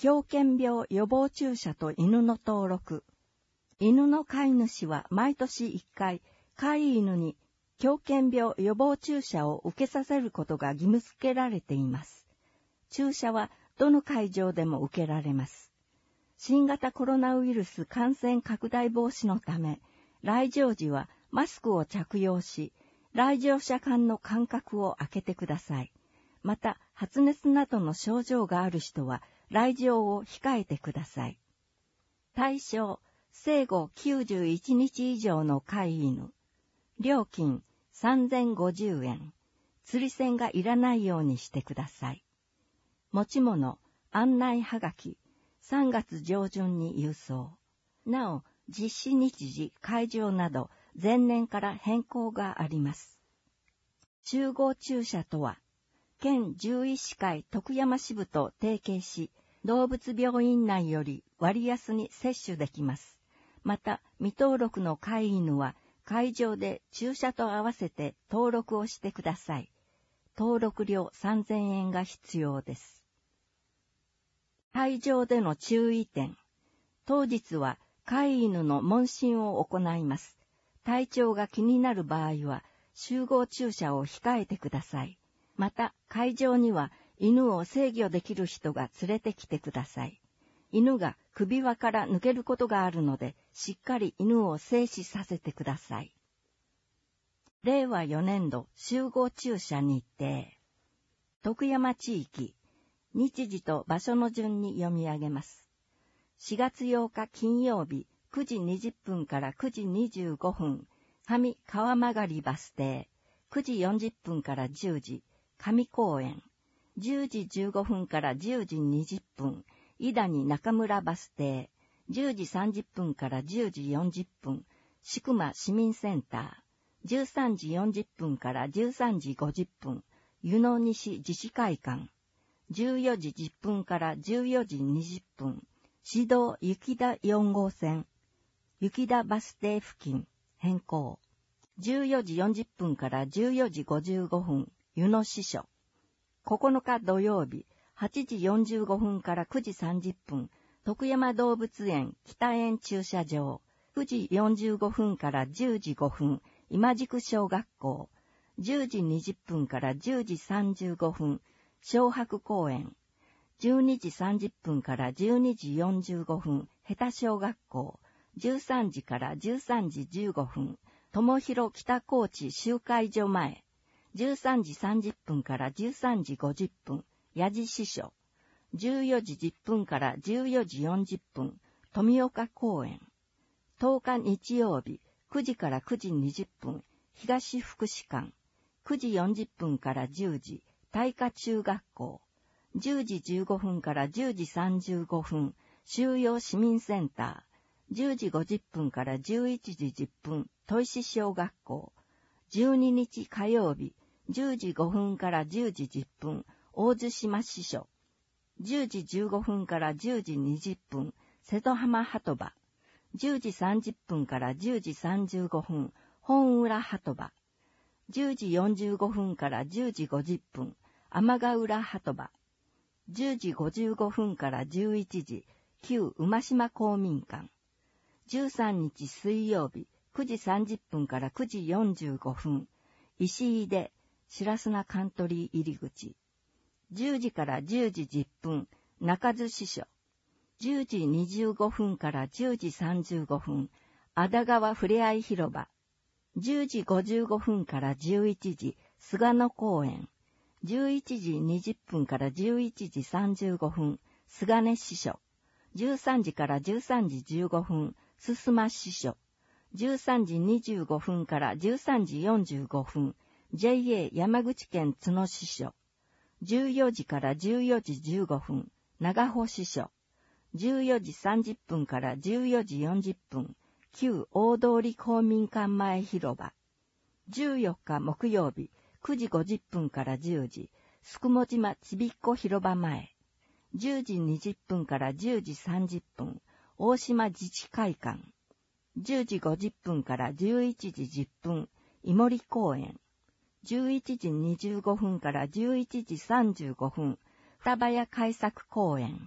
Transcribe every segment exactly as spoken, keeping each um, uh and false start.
狂犬病予防注射と犬の登録。犬の飼い主は毎年いっかい、飼い犬に狂犬病予防注射を受けさせることが義務付けられています。注射はどの会場でも受けられます。新型コロナウイルス感染拡大防止のため、来場時はマスクを着用し、来場者間の間隔を空けてください。また、発熱などの症状がある人は、来場を控えてください。対象、生後きゅうじゅういちにち以上の飼い犬。料金、さんぜんごじゅうえん。釣り銭がいらないようにしてください。持ち物、案内はがき、さんがつ上旬に郵送。なお、実施日時、会場など、前年から変更があります。集合注射とは、県獣医師会徳山支部と提携し、動物病院内より割安に接種できます。また、未登録の飼い犬は、会場で注射と合わせて登録をしてください。登録料さんぜんえんが必要です。会場での注意点。当日は飼い犬の問診を行います。体調が気になる場合は、集合注射を控えてください。また、会場には犬を制御できる人が連れてきてください。犬が首輪から抜けることがあるので、しっかり犬を静止させてください。れいわよねんど集合注射日程。徳山地域、日時と場所の順に読み上げます。しがつようか金曜日、くじにじゅっぷんからくじにじゅうごふん、上川曲バス停、くじよんじゅっぷんからじゅうじ、上公園、じゅうじじゅうごふんからじゅうじにじゅっぷん、伊谷中村バス停、じゅうじさんじゅっぷんからじゅうじよんじゅっぷん、宿間市民センター、じゅうさんじよんじゅっぷんからじゅうさんじごじゅっぷん、湯の西自治会館、じゅうよじじゅっぷんからじゅうよじにじゅっぷん、市道雪田よんごうせん、雪田バス停付近、変更。じゅうよじよんじゅっぷんからじゅうよじごじゅうごふん、湯の支所。ここのか土曜日、はちじよんじゅうごふんからくじさんじゅっぷん、徳山動物園北園駐車場。くじよんじゅうごふんからじゅうじごふん、今宿小学校。じゅうじにじゅっぷんからじゅうじさんじゅうごふん、小白公園。じゅうにじさんじゅっぷんからじゅうにじよんじゅうごふん、下田小学校。じゅうさんじからじゅうさんじじゅうごふん、友広北高知集会所前。じゅうさんじさんじゅっぷんからじゅうさんじごじゅっぷん、矢地支所。じゅうよじじゅっぷんからじゅうよじよんじゅっぷん、富岡公園。とおか日曜日、くじからくじにじゅっぷん、東福祉館。くじよんじゅっぷんからじゅうじ、大華中学校。じゅうじじゅうごふんからじゅうじさんじゅうごふん、収容市民センター。じゅうじごじゅっぷんからじゅういちじじゅっぷん、砥石小学校。じゅうににち火曜日、じゅうじごふんからじゅうじじゅっぷん、大津島支所。じゅうじじゅうごふんからじゅうじにじゅっぷん、瀬戸浜鳩場。じゅうじさんじゅっぷんからじゅうじさんじゅうごふん、本浦鳩場。じゅうじよんじゅうごふんからじゅうじごじゅっぷん、天ヶ浦鳩場。じゅうじごじゅうごふんからじゅういちじ、旧馬島公民館。じゅうさんにち水曜日、くじさんじゅっぷんからくじよんじゅうごふん、石井で白砂カントリー入り口。じゅうじからじゅうじじゅっぷん、中津支所。じゅうじにじゅうごふんからじゅうじさんじゅうごふん、安田川ふれあい広場。じゅうじごじゅうごふんからじゅういちじ、菅野公園。じゅういちじにじゅっぷんからじゅういちじさんじゅうごふん、菅根支所。じゅうさんじからじゅうさんじじゅうごふん、すすま支所。じゅうさんじにじゅうごふんからじゅうさんじよんじゅうごふん、ジェイエー 山口県津野支所。じゅうよじからじゅうよじじゅうごふん、長穂支所。じゅうよじさんじゅっぷんからじゅうよじよんじゅっぷん、旧大通公民館前広場。じゅうよっか木曜日、くじごじゅっぷんからじゅうじ、すくも島ちびっこ広場前。じゅうじにじゅっぷんからじゅうじさんじゅっぷん、大島自治会館。じゅうじごじゅっぷんからじゅういちじじゅっぷん、井森公園。じゅういちじにじゅうごふんからじゅういちじさんじゅうごふん、双葉屋開作公園。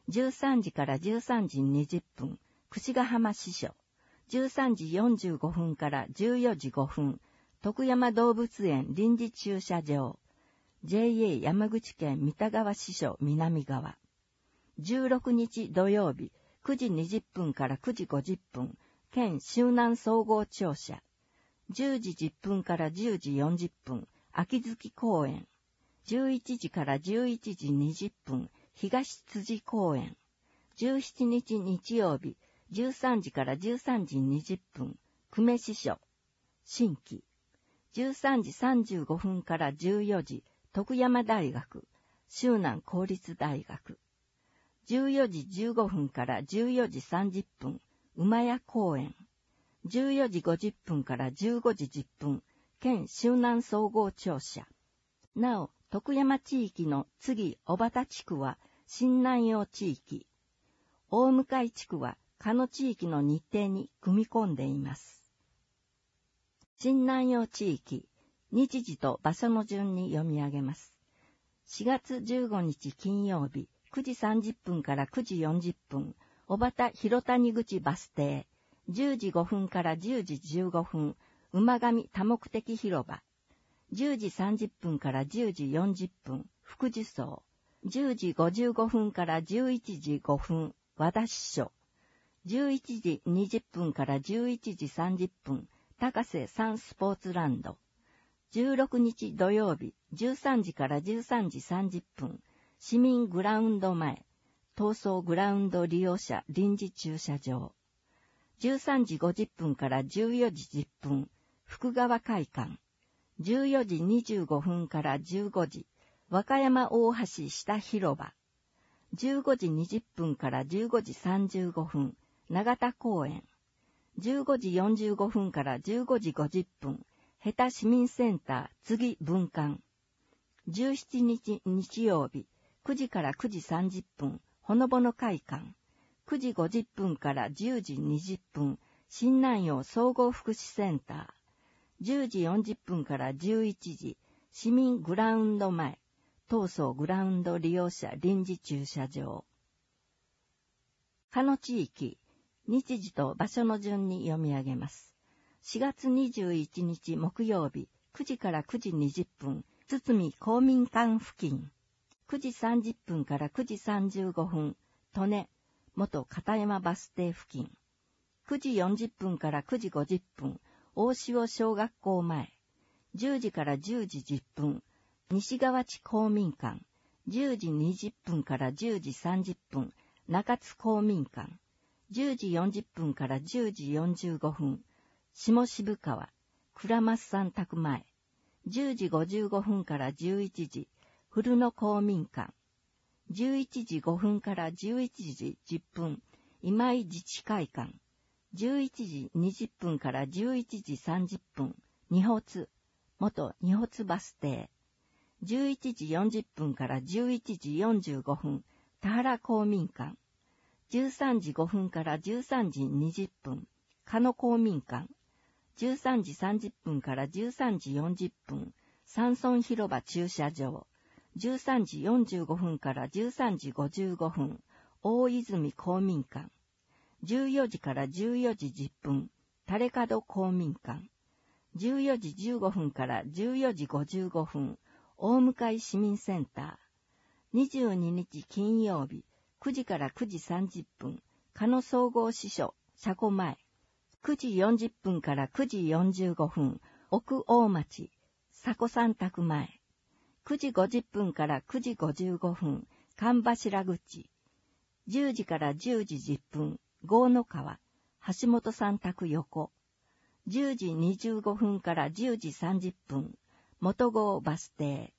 じゅうさんじからじゅうさんじにじゅっぷん、櫛ヶ浜支所。じゅうさんじよんじゅうごふんからじゅうよじごふん、徳山動物園臨時駐車場。ジェイエー 山口県三田川支所南側。じゅうろくにち土曜日、くじにじゅっぷんからくじごじゅっぷん、県周南総合庁舎。じゅうじじゅっぷんからじゅうじよんじゅっぷん、秋月公園。じゅういちじからじゅういちじにじゅっぷん、東辻公園。じゅうしちにち日曜日、じゅうさんじからじゅうさんじにじゅっぷん、久米支所。新規。じゅうさんじさんじゅうごふんからじゅうよじ、徳山大学、周南公立大学。じゅうよじじゅうごふんからじゅうよじさんじゅっぷん、馬屋公園。じゅうよじごじゅっぷんからじゅうごじじゅっぷん、県周南総合庁舎。なお、徳山地域の次小畑地区は新南陽地域。大向地区は加野地域の日程に組み込んでいます。新南陽地域、日時と場所の順に読み上げます。しがつじゅうごにち金曜日、くじさんじゅっぷんからくじよんじゅっぷん、小畑広谷口バス停。じゅうじごふんからじゅうじじゅうごふん、馬上多目的広場。じゅうじさんじゅっぷんからじゅうじよんじゅっぷん、福寿荘。じゅうじごじゅうごふんからじゅういちじごふん、和田支所。じゅういちじにじゅっぷんからじゅういちじさんじゅっぷん、高瀬サンスポーツランド。じゅうろくにち土曜日、じゅうさんじからじゅうさんじさんじゅっぷん、市民グラウンド前、東総グラウンド利用者臨時駐車場。じゅうさんじごじゅっぷんからじゅうよじじゅっぷん、福川会館。じゅうよじにじゅうごふんからじゅうごじ、和歌山大橋下広場。じゅうごじにじゅっぷんからじゅうごじさんじゅうごふん、長田公園。じゅうごじよんじゅうごふんからじゅうごじごじゅっぷん、ヘタ市民センター次分館。じゅうしちにち日曜日、くじからくじさんじゅっぷん、ほのぼの会館。くじごじゅっぷんからじゅうじにじゅっぷん、新南陽総合福祉センター。じゅうじよんじゅっぷんからじゅういちじ、市民グラウンド前、東総グラウンド利用者臨時駐車場。加野地域、日時と場所の順に読み上げます。しがつにじゅういちにち木曜日、くじからくじにじゅっぷん、堤公民館付近。くじさんじゅっぷんからくじさんじゅうごふん、利根、元片山バス停付近。くじよんじゅっぷんからくじごじゅっぷん、大塩小学校前。じゅうじからじゅうじじゅっぷん、西川地公民館。じゅうじにじゅっぷんからじゅうじさんじゅっぷん、中津公民館。じゅうじよんじゅっぷんからじゅうじよんじゅうごふん、下渋川、倉松さん宅前。じゅうじごじゅうごふんからじゅういちじ、古野公民館。じゅういちじごふんからじゅういちじじゅっぷん、今井自治会館。じゅういちじにじゅっぷんからじゅういちじさんじゅっぷん、二発、元二発バス停。じゅういちじよんじゅっぷんからじゅういちじよんじゅうごふん、田原公民館。じゅうさんじごふんからじゅうさんじにじゅっぷん、加野公民館。じゅうさんじさんじゅっぷんからじゅうさんじよんじゅっぷん、山村広場駐車場。じゅうさんじよんじゅうごふんからじゅうさんじごじゅうごふん、大泉公民館。じゅうよじからじゅうよじじゅっぷん、垂門公民館。じゅうよじじゅうごふんからじゅうよじごじゅうごふん、大向市民センター。にじゅうににち金曜日、くじからくじさんじゅっぷん、加野総合支所、車庫前。くじよんじゅっぷんからくじよんじゅうごふん、奥大町、佐古さん宅前。くじごじゅっぷんからくじごじゅうごふん、神柱口。じゅうじからじゅうじじゅっぷん、郷野川、橋本さん宅横。じゅうじにじゅうごふんからじゅうじさんじゅっぷん、元郷バス停。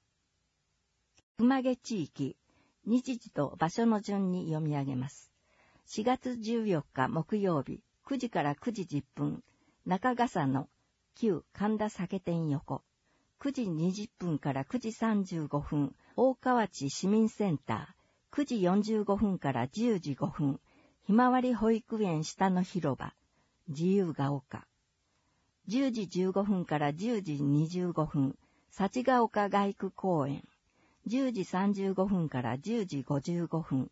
熊毛地域、日時と場所の順に読み上げます。しがつじゅうよっか木曜日、くじからくじじゅっぷん、中笠の旧神田酒店横。くじにじゅっぷんからくじさんじゅうごふん、大河内市民センター。くじよんじゅうごふんからじゅうじごふん、ひまわり保育園下の広場、自由が丘。じゅうじじゅうごふんからじゅうじにじゅうごふん、幸ヶ丘街区公園。じゅうじさんじゅうごふんからじゅうじごじゅうごふん、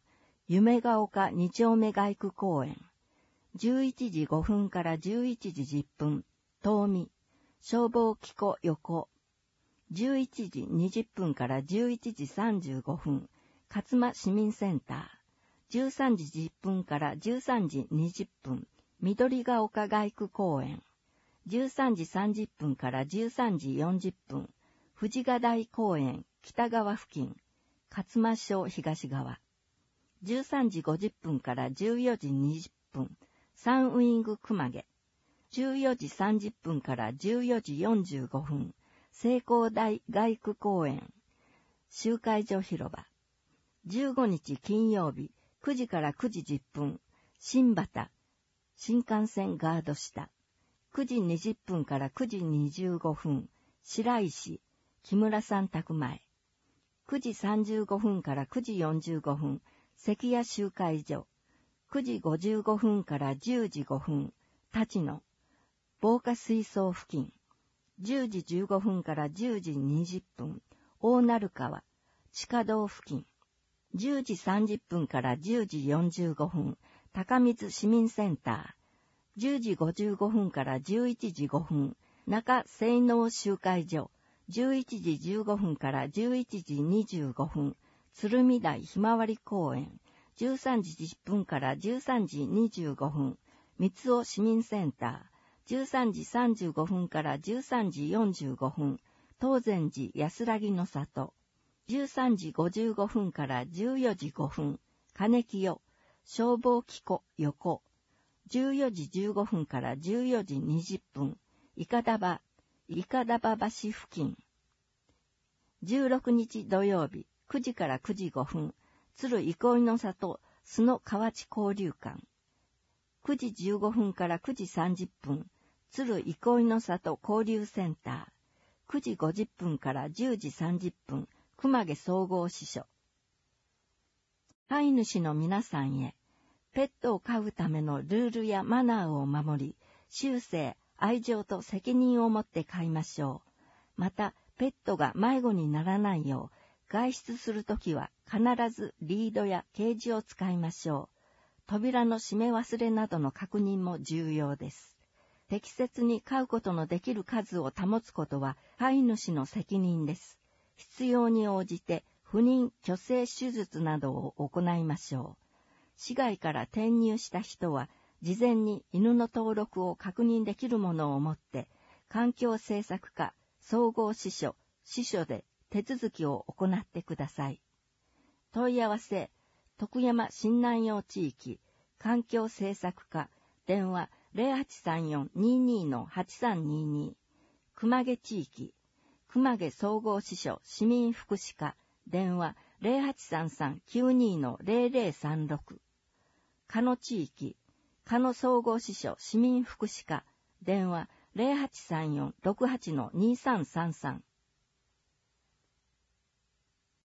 夢が丘に丁目街区公園。じゅういちじごふんからじゅういちじじゅっぷん、東美、消防機構横。じゅういちじにじゅっぷんからじゅういちじさんじゅうごふん、勝間市民センター。じゅうさんじじゅっぷんからじゅうさんじにじゅっぷん、緑が丘街区公園。じゅうさんじさんじゅっぷんからじゅうさんじよんじゅっぷん、藤ヶ台公園北側付近、勝間町東側。じゅうさんじごじゅっぷんからじゅうよじにじゅっぷん、サンウイング熊毛。じゅうよじさんじゅっぷんからじゅうよじよんじゅうごふん、成功台街区公園、集会所広場。じゅうごにち金曜日、くじからくじじゅっぷん、新畑、新幹線ガード下。くじにじゅっぷんからくじにじゅうごふん、白石、木村さん宅前。くじさんじゅうごふんからくじよんじゅうごふん、関谷集会所。くじごじゅうごふんからじゅうじごふん、立野、防火水槽付近。じゅうじじゅうごふんからじゅうじにじゅっぷん、大鳴川、地下道付近。じゅうじさんじゅっぷんからじゅうじよんじゅうごふん、高水市民センター。じゅうじごじゅうごふんからじゅういちじごふん、中西能集会所。じゅういちじじゅうごふんからじゅういちじにじゅうごふん、鶴見台ひまわり公園。じゅうさんじじゅっぷんからじゅうさんじにじゅうごふん、三尾市民センター。じゅうさんじさんじゅうごふんからじゅうさんじよんじゅうごふん、東禅寺安らぎの里。じゅうさんじごじゅうごふんからじゅうよじごふん、金木代、消防機構横。じゅうよじじゅうごふんからじゅうよじにじゅっぷん、いかだば、いかだば橋付近。じゅうろくにち土曜日、くじからくじごふん、鶴憩いの里、須野河内交流館。くじじゅうごふんからくじさんじゅっぷん、鶴憩いの里交流センター。くじごじゅっぷんからじゅうじさんじゅっぷん、熊毛総合支所。飼い主の皆さんへ、ペットを飼うためのルールやマナーを守り、終生、愛情と責任を持って飼いましょう。また、ペットが迷子にならないよう、外出するときは必ずリードやケージを使いましょう。扉の閉め忘れなどの確認も重要です。適切に飼うことのできる数を保つことは飼い主の責任です。必要に応じて不妊・去勢手術などを行いましょう。市外から転入した人は、事前に犬の登録を確認できるものを持って、環境政策課、総合支所、支所で手続きを行ってください。問い合わせ、徳山新南陽地域、環境政策課、電話 ゼロはちさんよん にーにー はちさんにーにー。熊毛地域、熊毛総合支所市民福祉課、電話 ゼロはちさんさん きゅうにー ゼロゼロさんろく。鹿野地域、鹿野総合支所市民福祉課、電話 ゼロはちさんよん ろくはち にーさんさんさん。